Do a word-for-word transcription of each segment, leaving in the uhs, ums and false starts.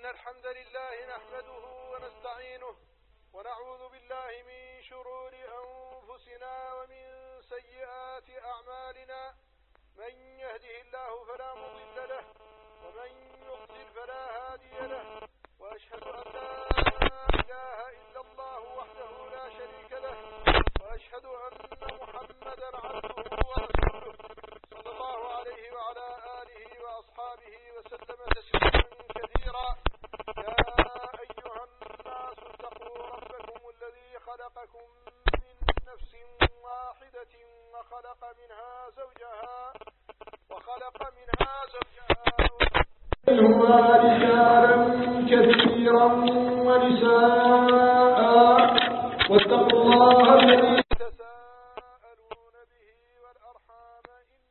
إن الحمد لله نحمده ونستعينه ونعوذ بالله من شرور أنفسنا ومن سيئات أعمالنا. من يهده الله فلا مضل له ومن يضلل فلا هادي له، وأشهد أن لا إله إلا الله وحده لا شريك له، وأشهد أن محمدا عبده ورسوله صلى الله عليه وعلى آله وأصحابه وسلم تسليما كثيرا. يا أيها الناس اتقوا ربكم الذي خلقكم من نفس واحدة وخلق منها زوجها وخلق منها زوجها منهما رجالا كثيرا ونساء، واتقوا الله الذي تساءلون به والأرحام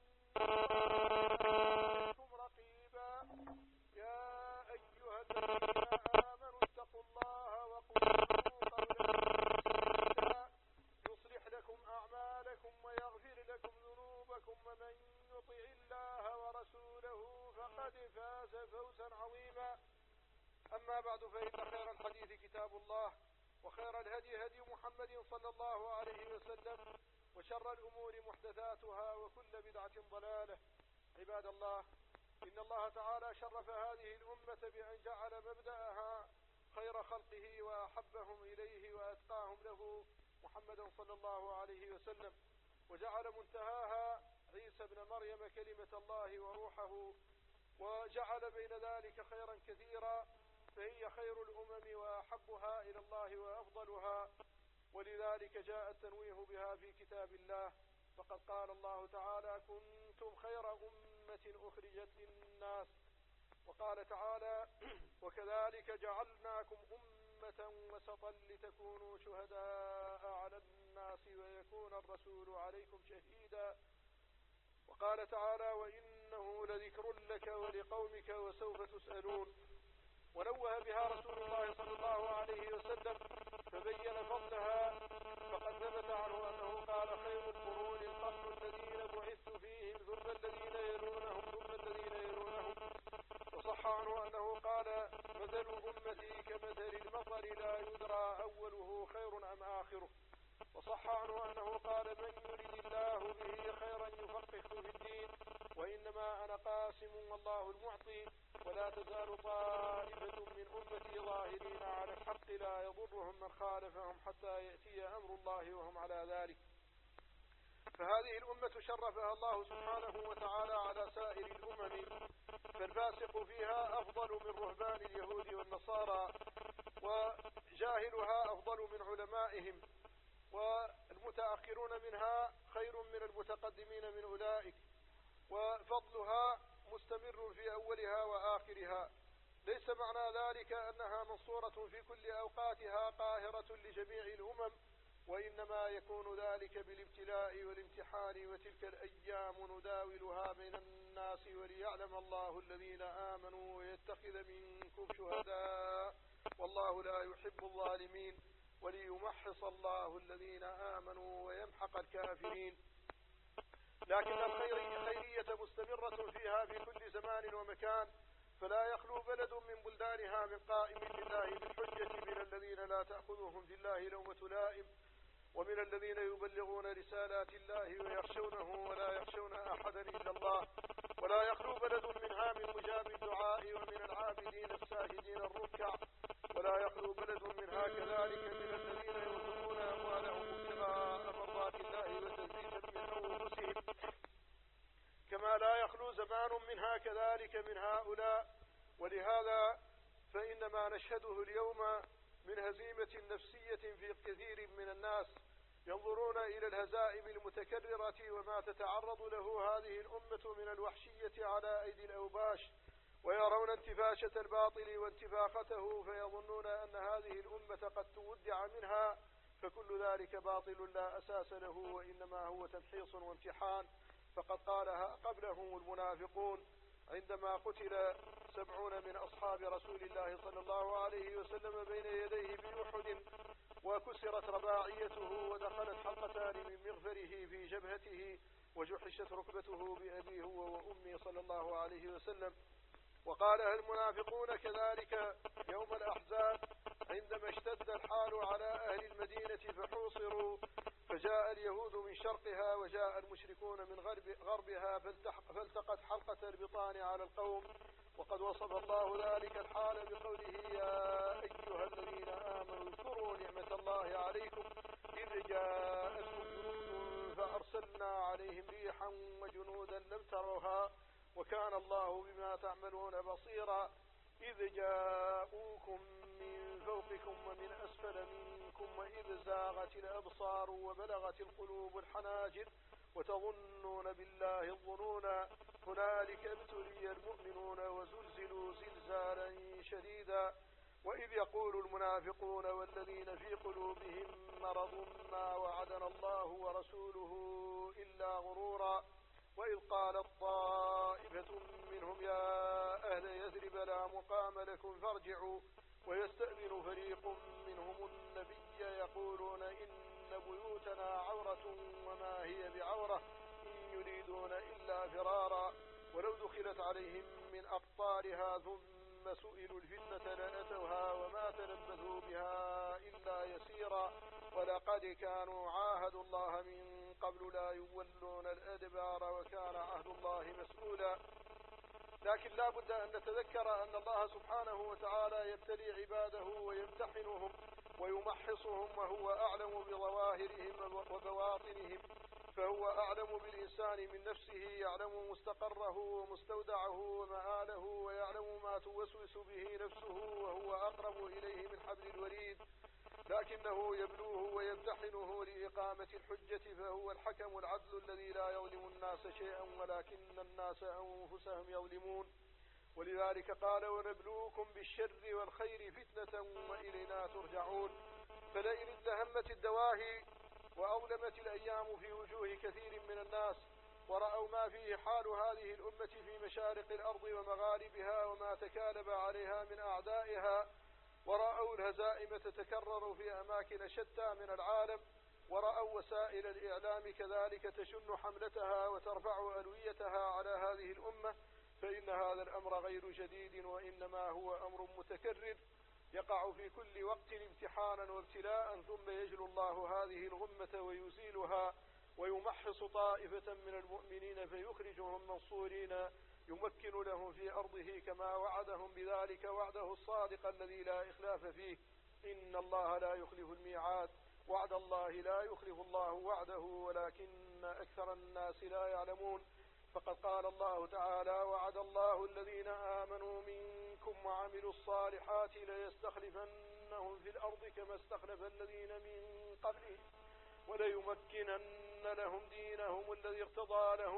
إن كنتم رقيبا. يا أيها الذين آمنوا اتقوا الله وقولوا قولا سديدا يصلح لكم أعمالكم ويغفر لكم ذنوبكم، ومن يطع الله ورسوله فقد فاز فوزا عظيما. أما بعد، فإن خير الحديث كتاب الله، وخير الهدي هدي محمد صلى الله عليه وسلم، وشر الأمور محدثاتها، وكل بدعة ضلالة. عباد الله، إن الله تعالى شرف هذه الأمة بأن جعل مبدأها خير خلقه وأحبهم إليه وأتقاهم له محمدا صلى الله عليه وسلم، وجعل منتهاها عيسى بن مريم كلمة الله وروحه، وجعل بين ذلك خيرا كثيرا، فهي خير الأمم وأحبها إلى الله وأفضلها، ولذلك جاء التنويه بها في كتاب الله. فقد قال الله تعالى: كنتم خير أمة أخرجت للناس. وقال تعالى: وكذلك جعلناكم أمة وسطا لتكونوا شهداء على الناس ويكون الرسول عليكم شهيدا. وقال تعالى: وإنه لذكر لك ولقومك وسوف تسألون. ونوه بها رسول الله صلى الله عليه وسلم فبين فضلها، فقد ثبت عنه أنه قال: خير القرون القرن الذين بعثت فيهم، ثم الذين يلونهم، ثم الذين يلونهم. وصح عنه أنه قال: مثل أمتي كمثل المطر لا يدرى أوله خير أم آخره. وصح عنه أنه قال: من يريد الله به خيرا يفقهه في الدين، وإنما أنا قاسم والله المعطي، ولا تزال طائفة من أمتي ظاهرين على الحق لا يضرهم من خالفهم حتى يأتي أمر الله وهم على ذلك. فهذه الأمة شرفها الله سبحانه وتعالى على سائر الأمم، فالفاسق فيها أفضل من رهبان اليهود والنصارى، وجاهلها أفضل من علمائهم، والمتأخرون منها خير من المتقدمين من أولئك، وفضلها مستمر في أولها وآخرها. ليس معنى ذلك أنها منصورة في كل أوقاتها قاهرة لجميع الأمم، وإنما يكون ذلك بالابتلاء والامتحان، وتلك الأيام نداولها بين الناس وليعلم الله الذين آمنوا ويتخذ منكم شهداء والله لا يحب الظالمين، وليمحص الله الذين آمنوا ويمحق الكافرين. لكن الخيرية مستمرة فيها في كل زمان ومكان، فلا يخلو بلد من بلدانها من قائم لله بالحجة، من الذين لا تأخذهم في الله لومة لائم، ومن الذين يبلغون رسالات الله ويخشونه ولا يخشون أحدا إلا الله. ولا يخلو بلد منها من مجاب الدعاء ومن العابدين الساجدين الركع، ولا يخلو بلد منها كذلك من الذين ينفقون أموالهم ابتغاء مرضات الله وتثبيتا من أنفسهم، كما لا يخلو زمان منها كذلك من هؤلاء. ولهذا فإن ما نشهده اليوم من هزيمة نفسية في كثير من الناس ينظرون إلى الهزائم المتكررة وما تتعرض له هذه الأمة من الوحشية على أيدي الأوباش، ويرون انتفاشة الباطل وانتفاخته، فيظنون أن هذه الأمة قد تودع منها، فكل ذلك باطل لا أساس له، وإنما هو تمحيص وامتحان. فقد قالها قبلهم المنافقون عندما قتل سبعون من أصحاب رسول الله صلى الله عليه وسلم بين يديه بأحد، وكسرت رباعيته ودخلت حلقتان من مغفره في جبهته، وجحشت ركبته بأبيه هو وأمي صلى الله عليه وسلم. وقالها المنافقون كذلك يوم الأحزاب عندما اشتد الحال على أهل المدينة فحوصروا، فجاء اليهود من شرقها وجاء المشركون من غرب غربها فالتقت حلقة البطان على القوم. وقد وصف الله ذلك الحال بقوله: يا أيها الذين آمنوا اذكروا نعمة الله عليكم إذ جاءتكم جنود فأرسلنا عليهم ريحا وجنودا لم تروها وكان الله بما تعملون بصيرا. إذ جاءوكم من فوقكم ومن أسفل منكم وإذ زاغت الأبصار وبلغت القلوب الحناجر وتظنون بالله الظنونا هنالك ابتلي المؤمنون وزلزلوا زلزالا شديدا. وإذ يقول المنافقون والذين في قلوبهم مرض ما وعدنا الله ورسوله إلا غرورا. وإذ قالت طائفة منهم يا أهل يثرب لا مقام لكم فارجعوا ويستأذن فريق منهم النبي يقولون إن بيوتنا عورة وما هي بعورة إن يريدون إلا فرارا. ولو دخلت عليهم من أقطارها ثم سئلوا الفتنة لأتوها وما تلبثوا بها إلا يسيرا. ولقد كانوا عاهدوا الله من قبل لا يولون الأدبار وكان عهد الله مسؤولا. لكن لا بد أن نتذكر أن الله سبحانه وتعالى يبتلي عباده ويمتحنهم ويمحصهم وهو أعلم بظواهرهم وبواطنهم، فهو أعلم بالإنسان من نفسه، يعلم مستقره ومستودعه ومآله ويعلم ما توسوس به نفسه وهو أقرب إليه من حبل الوريد، لكنه يبلوه ويمتحنه لإقامة الحجة، فهو الحكم العدل الذي لا يظلم الناس شيئا ولكن الناس أنفسهم يظلمون. ولذلك قال ونبلوكم بالشر والخير فتنة وإلينا ترجعون. فلئن ازدهمت الدواهي وأظلمت الأيام في وجوه كثير من الناس ورأوا ما فيه حال هذه الأمة في مشارق الأرض ومغاربها وما تكالب عليها من أعدائها، ورأوا الهزائم تتكرر في أماكن شتى من العالم، ورأوا وسائل الإعلام كذلك تشن حملتها وترفع ألويتها على هذه الأمة، فإن هذا الأمر غير جديد وإنما هو أمر متكرر يقع في كل وقت امتحانا وابتلاء، ثم يجلو الله هذه الغمة ويزيلها ويمحص طائفة من المؤمنين فيخرجهم منصورين يمكن لهم في أرضه كما وعدهم بذلك وعده الصادق الذي لا إخلاف فيه. إن الله لا يخلف الميعاد، وعد الله لا يخلف الله وعده ولكن أكثر الناس لا يعلمون. فقد قال الله تعالى وعد الله الذين آمنوا منكم وعملوا الصالحات ليستخلفنهم في الأرض كما استخلف الذين من قبلهم وليمكنن لهم دينهم الذي ارتضى لهم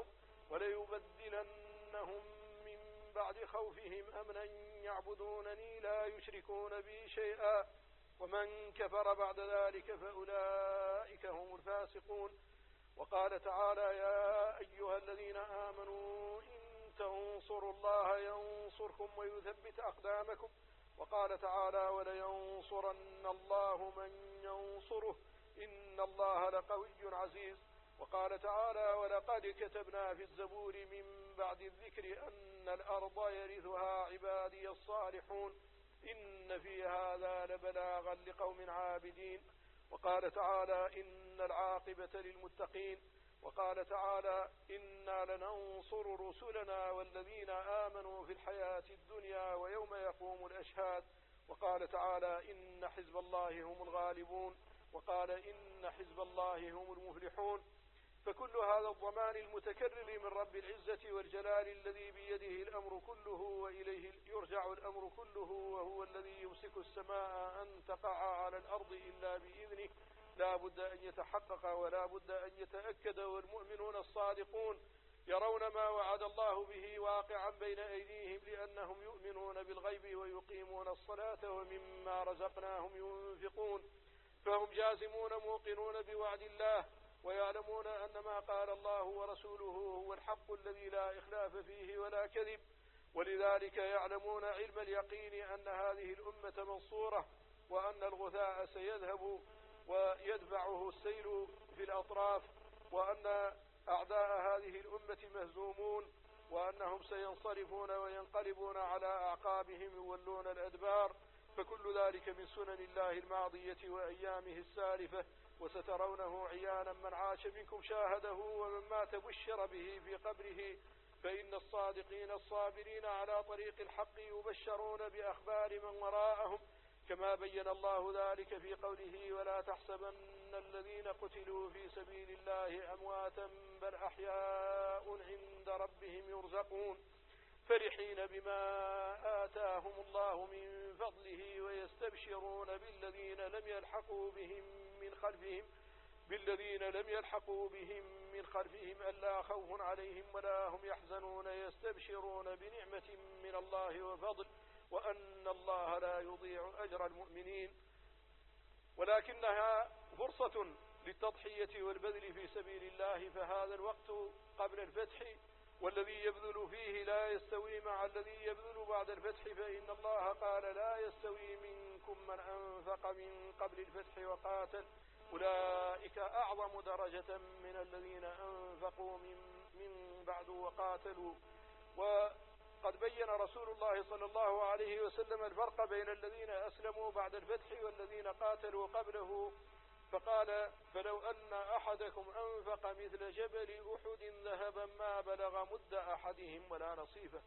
وليبدلنهم من بعد خوفهم أمنا يعبدونني لا يشركون بي شيئا ومن كفر بعد ذلك فأولئك هم الفاسقون. وقال تعالى يا أيها الذين آمنوا إن تنصروا الله ينصركم ويثبت أقدامكم. وقال تعالى ولينصرن الله من ينصره إن الله لقوي عزيز. وقال تعالى ولقد كتبنا في الزبور من بعد الذكر أن الأرض يرثها عبادي الصالحون إن في هذا لبلاغا لقوم عابدين. وقال تعالى إن العاقبة للمتقين. وقال تعالى إنا لننصر رسلنا والذين آمنوا في الحياة الدنيا ويوم يقوم الأشهاد. وقال تعالى إن حزب الله هم الغالبون. وقال إن حزب الله هم المفلحون. فكل هذا الضمان المتكرر من رب العزة والجلال الذي بيده الأمر كله وإليه يرجع الأمر كله، وهو الذي يمسك السماء أن تقع على الأرض إلا بإذنه، لا بد أن يتحقق ولا بد أن يتأكد. والمؤمنون الصادقون يرون ما وعد الله به واقعا بين أيديهم لأنهم يؤمنون بالغيب ويقيمون الصلاة ومما رزقناهم ينفقون، فهم جازمون موقنون بوعد الله ويعلمون أن ما قال الله ورسوله هو الحق الذي لا إخلاف فيه ولا كذب. ولذلك يعلمون علم اليقين أن هذه الأمة منصورة وأن الغثاء سيذهب ويدفعه السيل في الأطراف، وأن أعداء هذه الأمة مهزومون، وأنهم سينصرفون وينقلبون على أعقابهم يولون الأدبار، فكل ذلك من سنن الله الماضية وأيامه السالفة، وسترونه عيانا، من عاش منكم شاهده، ومن مات بشر به في قبره. فإن الصادقين الصابرين على طريق الحق يبشرون بأخبار من وراءهم، كما بين الله ذلك في قوله: ولا تحسبن الذين قتلوا في سبيل الله أمواتا بل أحياء عند ربهم يرزقون، فرحين بما آتاهم الله من فضله، ويستبشرون بالذين لم يلحقوا بهم من خلفهم بالذين لم يلحقوا بهم من خلفهم ألا خوف عليهم ولا هم يحزنون، يستبشرون بنعمة من الله وفضل، وأن الله لا يضيع أجر المؤمنين. ولكنها فرصة للتضحية والبذل في سبيل الله، فهذا الوقت قبل الفتح والذي يبذل فيه لا يستوي مع الذي يبذل بعد الفتح، فإن الله قال: لا يستوي منكم من أنفق من قبل الفتح وقاتل، أولئك أعظم درجة من الذين أنفقوا من, من بعد وقاتلوا. وقد بين رسول الله صلى الله عليه وسلم الفرق بين الذين أسلموا بعد الفتح والذين قاتلوا قبله، فقال: فلو أن أحدكم أنفق مثل جبل أحد ذهبا ما بلغ مد أحدهم ولا نصيفه.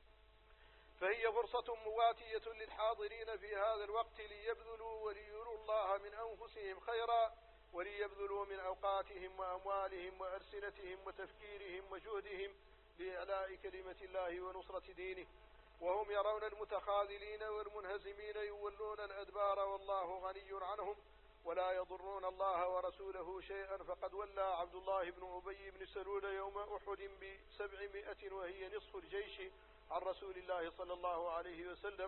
فهي فرصة مواتية للحاضرين في هذا الوقت ليبذلوا وليروا الله من أنفسهم خيرا، وليبذلوا من أوقاتهم وأموالهم وألسنتهم وتفكيرهم وجهدهم لإعلاء كلمة الله ونصرة دينه، وهم يرون المتخاذلين والمنهزمين يولون الأدبار والله غني عنهم ولا يضرون الله ورسوله شيئا. فقد ولى عبد الله بن أبي بن سلول يوم أحد بسبعمائة وهي نصف الجيش عن رسول الله صلى الله عليه وسلم.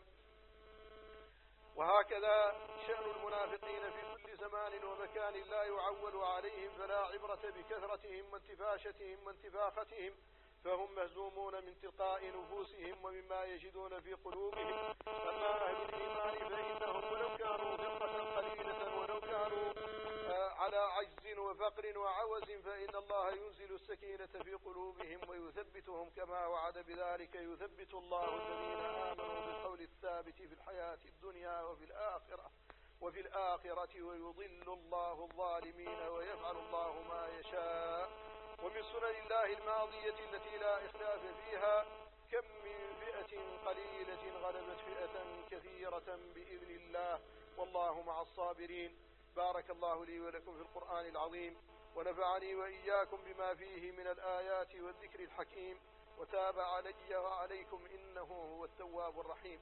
وهكذا شأن المنافقين في كل زمان ومكان لا يعول عليهم، فلا عبرة بكثرتهم وانتفاشتهم وانتفاختهم، فهم مهزومون من تلقاء نفوسهم ومما يجدون في قلوبهم. أما أهل الإيمان فإنهم ولو كانوا فرقة قليلة ولو كانوا على عجز وفقر وعوز، فإن الله ينزل السكينة في قلوبهم ويثبتهم كما وعد بذلك. يثبت الله الذين آمنوا بالقول الثابت في الحياة الدنيا وفي الآخرة وفي الآخرة ويضل الله الظالمين ويفعل الله ما يشاء. ومن سنن الله الماضية التي لا إخلاف فيها: كم من فئة قليلة غلبت فئة كثيرة بإذن الله والله مع الصابرين. بارك الله لي ولكم في القرآن العظيم، ونفعني وإياكم بما فيه من الآيات والذكر الحكيم، وتاب علي وعليكم إنه هو التواب الرحيم.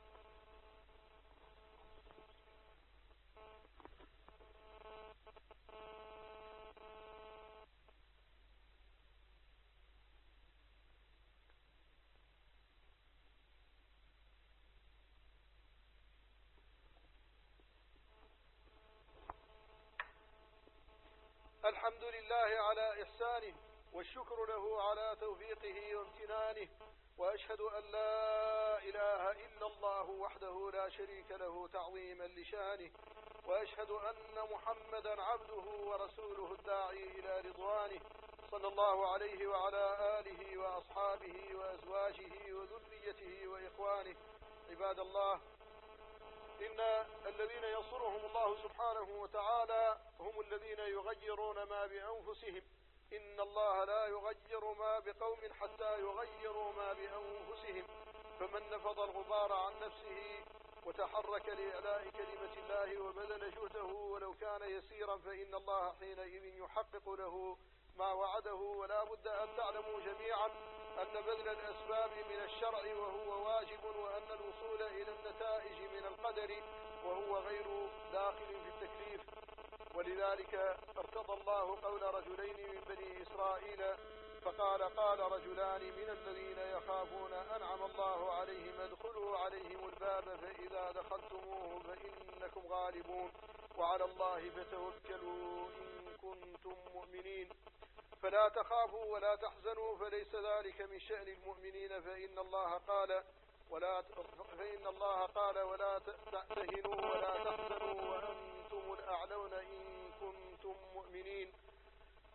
الحمد لله على إحسانه، والشكر له على توفيقه وامتنانه، وأشهد أن لا إله إلا الله وحده لا شريك له تعظيما لشانه، وأشهد أن محمدا عبده ورسوله الداعي إلى رضوانه، صلى الله عليه وعلى آله وأصحابه وأزواجه وذريته وإخوانه. عباد الله، إن الذين ينصرهم الله سبحانه وتعالى هم الذين يغيرون ما بأنفسهم. إن الله لا يغير ما بقوم حتى يغيروا ما بأنفسهم. فمن نفض الغبار عن نفسه وتحرك لإعلاء كلمة الله وبذل جهده ولو كان يسيرا، فإن الله حينئذ يحقق له ما وعده. ولا بد أن تعلموا جميعا أن بذل الأسباب من الشرع وهو واجب، وأن الوصول إلى النتائج من القدر وهو غير داخل في التكليف. ولذلك ارتضى الله قول رجلين من بني إسرائيل فقال: قال رجلان من الذين يخافون أنعم الله عليهم ادخلوا عليهم الباب فإذا دخلتموه فإنكم غالبون وعلى الله فتوكلوا إن كنتم مؤمنين. فلا تخافوا ولا تحزنوا، فليس ذلك من شأن المؤمنين، فإن الله قال ولا فإن الله قال ولا تهنوا ولا تحزنوا وأنتم الأعلون إن كنتم مؤمنين.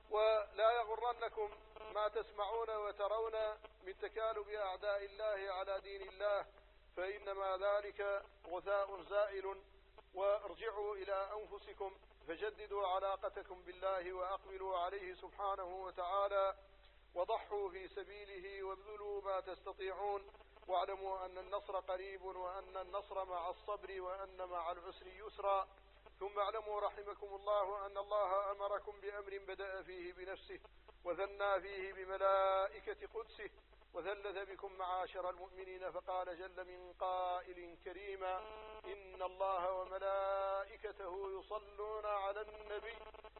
ولا يغرنكم ما تسمعون وترون من تكالب أعداء الله على دين الله، فإنما ذلك غثاء زائل. وارجعوا إلى أنفسكم فجددوا علاقتكم بالله وأقبلوا عليه سبحانه وتعالى، وضحوا في سبيله وابذلوا ما تستطيعون، واعلموا أن النصر قريب، وأن النصر مع الصبر، وأن مع العسر يسرا. ثم اعلموا رحمكم الله أن الله أمركم بأمر بدأ فيه بنفسه، وثنى فيه بملائكة قدسه، وثلث بكم معاشر المؤمنين، فقال جل من قائل كريما: إن الله وملائكته يصلون على النبي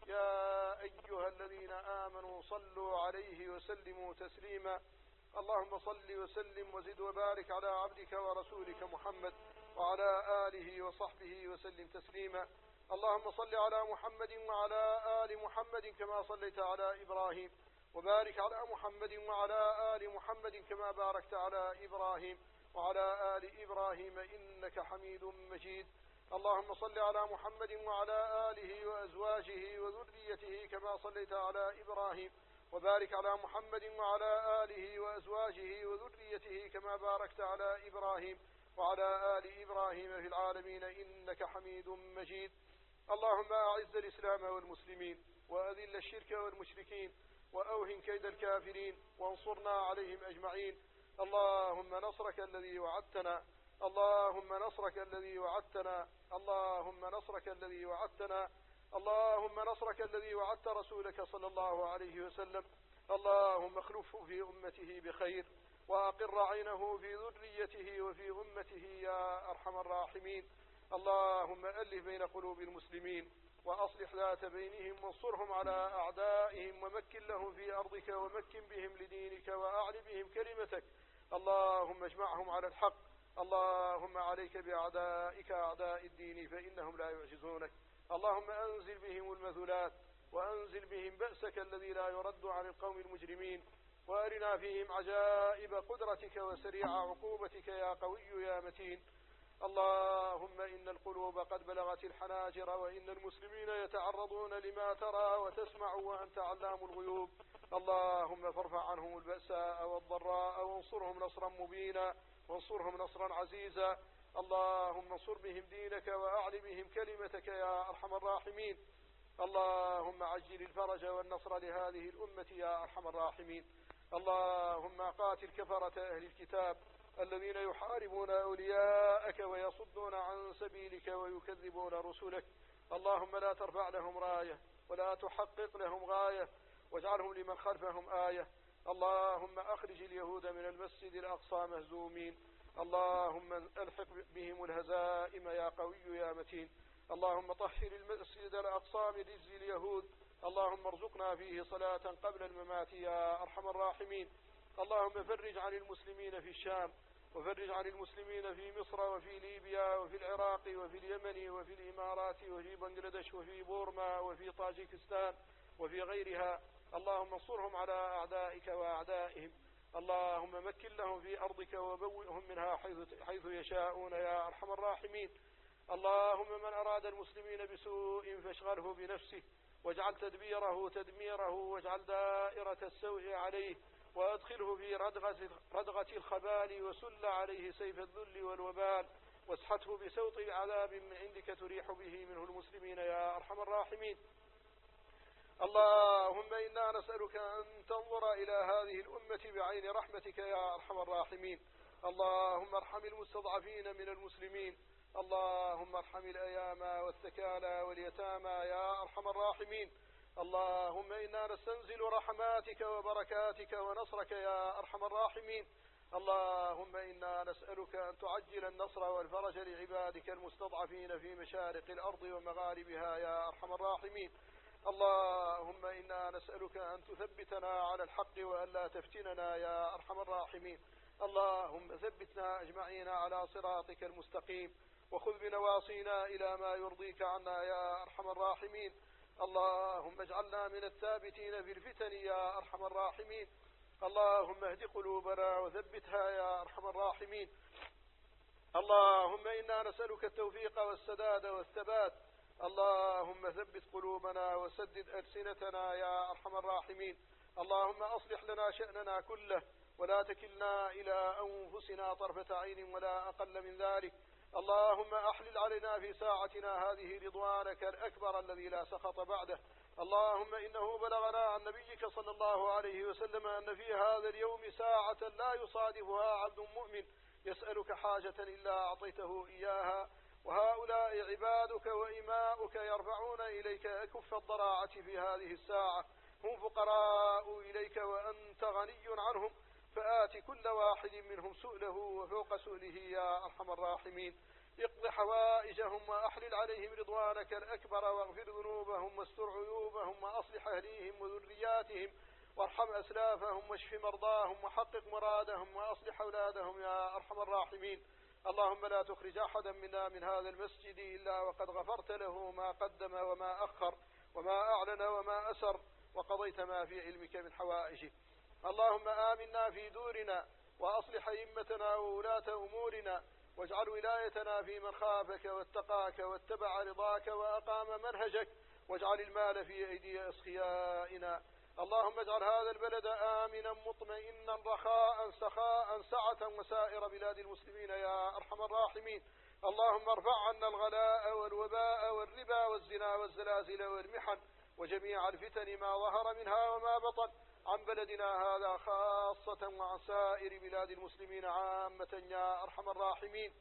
يا أيها الذين آمنوا صلوا عليه وسلموا تسليما. اللهم صل وسلم وزد وبارك على عبدك ورسولك محمد وعلى آله وصحبه وسلم تسليما. اللهم صل على محمد وعلى آل محمد كما صليت على إبراهيم، وبارك على محمد وعلى آل محمد كما باركت على إبراهيم وعلى آل إبراهيم إنك حميد مجيد. اللهم صل على محمد وعلى آله وأزواجه وذريته كما صليت على إبراهيم، وبارك على محمد وعلى آله وأزواجه وذريته كما باركت على إبراهيم وعلى آل إبراهيم في العالمين إنك حميد مجيد. اللهم أعز الإسلام والمسلمين، وأذل الشرك والمشركين، وأوهن كيد الكافرين، وانصرنا عليهم أجمعين. اللهم نصرك الذي وعدتنا، اللهم نصرك الذي وعدتنا، اللهم نصرك الذي وعدتنا، اللهم نصرك الذي وعدت رسولك صلى الله عليه وسلم. اللهم اخلفه في أمته بخير، وأقر عينه في ذريته وفي أمته يا أرحم الراحمين. اللهم ألف بين قلوب المسلمين، وأصلح ذات بينهم، وانصرهم على أعدائهم، ومكن لهم في أرضك، ومكن بهم لدينك، وأعل بهم كلمتك. اللهم اجمعهم على الحق. اللهم عليك بأعدائك أعداء الدين فإنهم لا يعجزونك. اللهم أنزل بهم المثلات، وأنزل بهم بأسك الذي لا يرد عن القوم المجرمين، وأرنا فيهم عجائب قدرتك وسريع عقوبتك يا قوي يا متين. اللهم إن القلوب قد بلغت الحناجر، وإن المسلمين يتعرضون لما ترى وتسمع وأنت علام الغيوب. اللهم فارفع عنهم البأساء والضراء، وانصرهم نصرا مبينا، وانصرهم نصرا عزيزا. اللهم انصر بهم دينك، وأعل بهم كلمتك يا أرحم الراحمين. اللهم عجل الفرج والنصر لهذه الأمة يا أرحم الراحمين. اللهم قاتل كفرة أهل الكتاب الذين يحاربون أولياءك ويصدون عن سبيلك ويكذبون رسلك. اللهم لا ترفع لهم راية، ولا تحقق لهم غاية، واجعلهم لمن خلفهم آية. اللهم أخرج اليهود من المسجد الأقصى مهزومين. اللهم ألحق بهم الهزائم يا قوي يا متين. اللهم طهر المسجد الأقصى من رجز اليهود. اللهم ارزقنا فيه صلاة قبل الممات يا أرحم الراحمين. اللهم فرج عن المسلمين في الشام، وفرج عن المسلمين في مصر وفي ليبيا وفي العراق وفي اليمن وفي الإمارات وفي بنغلاديش وفي بورما وفي طاجيكستان وفي غيرها. اللهم انصرهم على أعدائك وأعدائهم. اللهم مكن لهم في أرضك وبوئهم منها حيث, حيث يشاءون يا أرحم الراحمين. اللهم من أراد المسلمين بسوء فاشغله بنفسه، واجعل تدبيره تدميره، واجعل دائرة السوء عليه، وأدخله في ردغة, ردغة الخبال، وسل عليه سيف الذل والوبال، واسحته بسوط عذاب من عندك تريح به منه المسلمين يا أرحم الراحمين. اللهم إنا نسألك أن تنظر إلى هذه الأمة بعين رحمتك يا أرحم الراحمين. اللهم ارحم المستضعفين من المسلمين. اللهم ارحم الأيام والثكالى واليتامى يا أرحم الراحمين. اللهم إنا نستنزل رحماتك وبركاتك ونصرك يا أرحم الراحمين. اللهم إنا نسألك أن تعجل النصر والفرج لعبادك المستضعفين في مشارق الأرض ومغاربها يا أرحم الراحمين. اللهم إنا نسألك أن تثبتنا على الحق وأن لا تفتننا يا أرحم الراحمين. اللهم ثبتنا أجمعين على صراطك المستقيم، وخذ بنواصينا إلى ما يرضيك عنا يا أرحم الراحمين. اللهم اجعلنا من الثابتين في الفتن يا أرحم الراحمين. اللهم اهد قلوبنا وثبتها يا أرحم الراحمين. اللهم إنا نسألك التوفيق والسداد والثبات اللهم ثبت قلوبنا وسدد ألسنتنا يا أرحم الراحمين. اللهم أصلح لنا شأننا كله ولا تكلنا إلى أنفسنا طرفة عين ولا أقل من ذلك. اللهم أحلل علينا في ساعتنا هذه رضوانك الأكبر الذي لا سخط بعده. اللهم إنه بلغنا عن نبيك صلى الله عليه وسلم أن في هذا اليوم ساعة لا يصادفها عبد مؤمن يسألك حاجة إلا أعطيته إياها، وهؤلاء عبادك وإماؤك يرفعون إليك أكف الضراعة في هذه الساعة، هم فقراء إليك وأنت غني عنهم، فآت كل واحد منهم سؤله وفوق سؤله يا أرحم الراحمين. اقض حوائجهم وأحلل عليهم رضوانك الأكبر، واغفر ذنوبهم واستر عيوبهم وأصلح أهليهم وذرياتهم، وارحم أسلافهم واشف مرضاهم وحقق مرادهم وأصلح أولادهم يا أرحم الراحمين. اللهم لا تخرج أحدا منا من هذا المسجد إلا وقد غفرت له ما قدم وما أخر وما أعلن وما أسر، وقضيت ما في علمك من حوائجه. اللهم آمنا في دورنا وأصلح أئمتنا وولاة أمورنا، واجعل ولايتنا في من خافك واتقاك واتبع رضاك وأقام منهجك، واجعل المال في أيدي أسخيائنا. اللهم اجعل هذا البلد آمنا مطمئنا رخاء سخاء سعة وسائر بلاد المسلمين يا أرحم الراحمين. اللهم ارفع عنا الغلاء والوباء والربا والزنا والزلازل والمحن وجميع الفتن ما ظهر منها وما بطن عن بلدنا هذا خاصة وعن سائر بلاد المسلمين عامة يا أرحم الراحمين.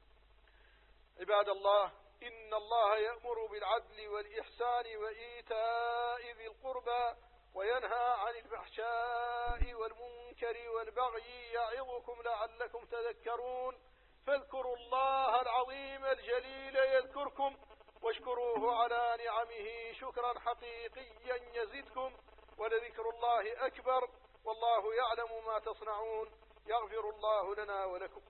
عباد الله، إن الله يأمر بالعدل والإحسان وإيتاء ذي القربى وينهى عن الفحشاء والمنكر والبغي يعظكم لعلكم تذكرون. فاذكروا الله العظيم الجليل يذكركم، واشكروه على نعمه شكرا حقيقيا يزدكم، ولذكر الله أكبر، والله يعلم ما تصنعون. يغفر الله لنا ولكم.